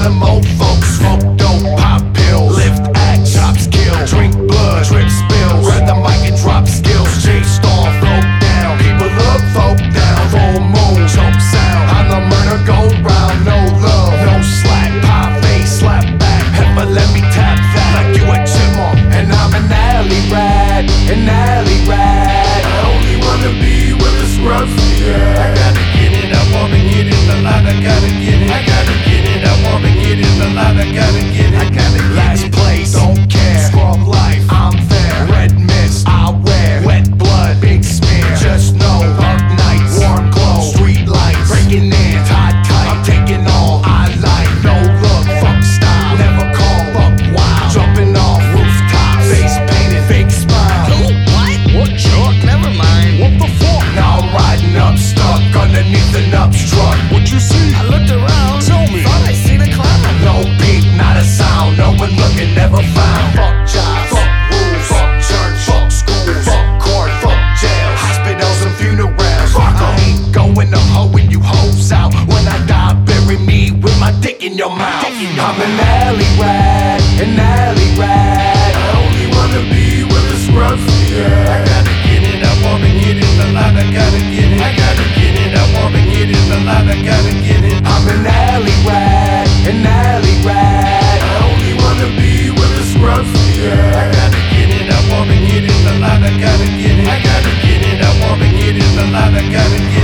them old folks smoke dope, pop pills, lift act, chop skill, drink blood, drip spills, grab the mic and drop skills, J-Star, float down, people look folk down, full moon, choke sound, I'm the murder go round, no love, no slack, pop face, slap back, heifer let me tap that, like you a chipmunk, and I'm an alley rat, an alley rat. I only wanna be where the scrubs be at. I gotta get it, I wanna get it, the line, I gotta get it, I gotta get it, I wanna get it, the line, I gotta get it, I gotta get last it. Place, don't care, scrub life, I'm there, red mist, I wear, wet blood, big smear, just know, dark nights, warm glow, street lights, breaking in, tied tight, I'm taking all I like, no look, fuck style, never call, fuck wild, jumping off rooftops, face painted, fake smile. What truck? Never mind. What the fuck? Now I'm riding up, stuck underneath an obstruct. What you see? I looked around. Tell me. Thought I seen a clown. No beat, not a sound. No one looking, never found. Fuck jobs, fuck rules, fuck church, fuck schools, fuck court, fuck jails, hospitals and funerals. Fuck I ain't going to hoeing you hoes out. When I die, bury me with my dick in your mouth. I'm an alley rat, an alley rat. I only wanna be where the scrubs be at. I gotta get it, I wanna get it, the line, I gotta get it, I gotta get it, I wanna get it, the line, I gotta get it. I'm an alley rat, an alley rat. I only wanna be where the scrubs be at. I gotta get it, I wanna get it, the line, I gotta get it, I gotta get it, I wanna get it, the line, I gotta get it.